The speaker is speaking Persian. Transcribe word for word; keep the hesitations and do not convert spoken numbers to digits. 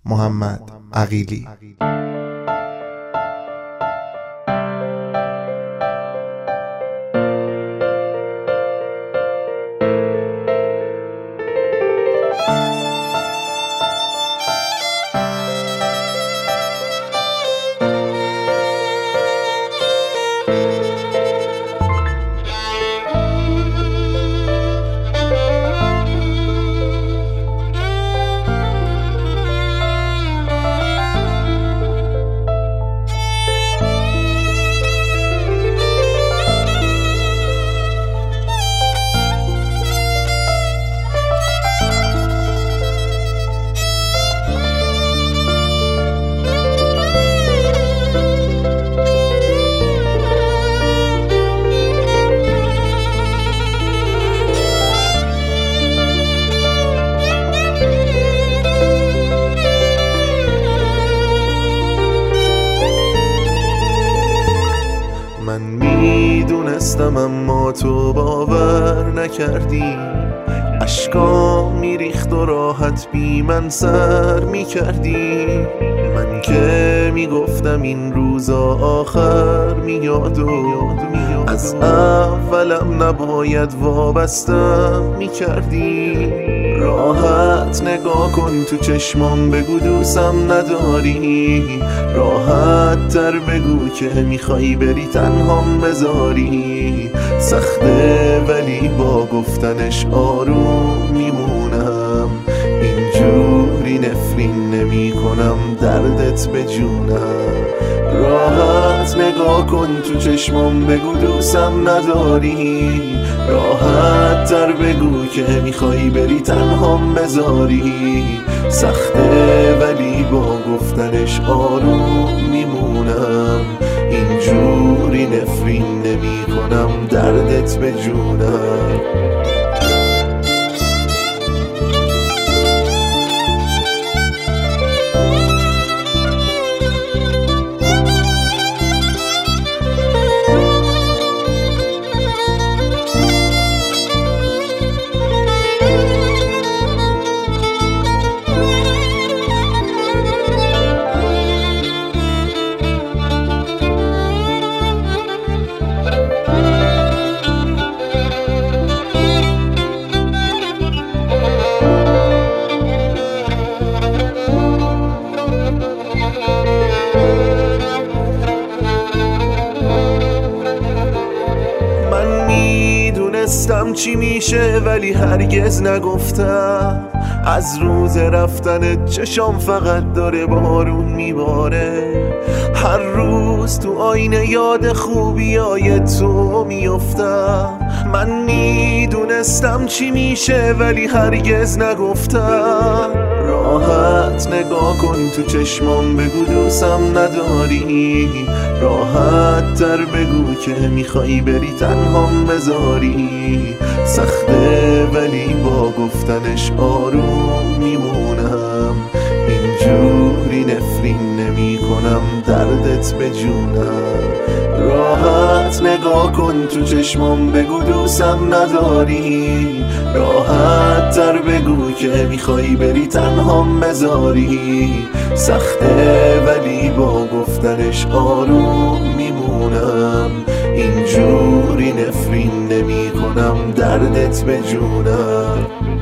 محمد عقیلی. من میدونستم اما تو باور نکردی، اشکام میریخت و راحت بی من سر میکردی. من که میگفتم این روزا آخر میاد و از اولم نباید وابستم میکردی. راحت نگاه کن تو چشمام، بگو دوستم نداری، راحت تر بگو که میخوای بری تنهام بذاری. سخته ولی با گفتنش آروم میمونم، اینجوری نفرین نمی کنم دردت به جونم. راحت نگاه کن تو چشمام، بگو دوستم نداری، راحت تر بگو که میخوای بری تنهام بذاری. سخته ولی با گفتنش آروم میمونم، اینجوری نفرین نمی کنم دردت به جونم. میدونستم چی میشه ولی هرگز نگفتم، از روز رفتنت چشام فقط داره بارون میباره. هر روز تو آینه یاد خوبیای تو میافتم. من میدونستم چی میشه ولی هرگز نگفتم. راحت نگاه کن تو چشمام، بگو دوستم نداری، راحت تر بگو که میخوای بری تنهام بذاری. سخته ولی با گفتنش آروم میمونم، اینجوری نفرین نمی کنم دردت به جونم. راحت نگاه کن تو چشمام، بگو دوستم نداری، راحت تر بگو که میخوای بری تنهام بذاری. سخته ولی با گفتنش آروم میمونم، اینجوری نفرین نمی کنم دردت به جونم.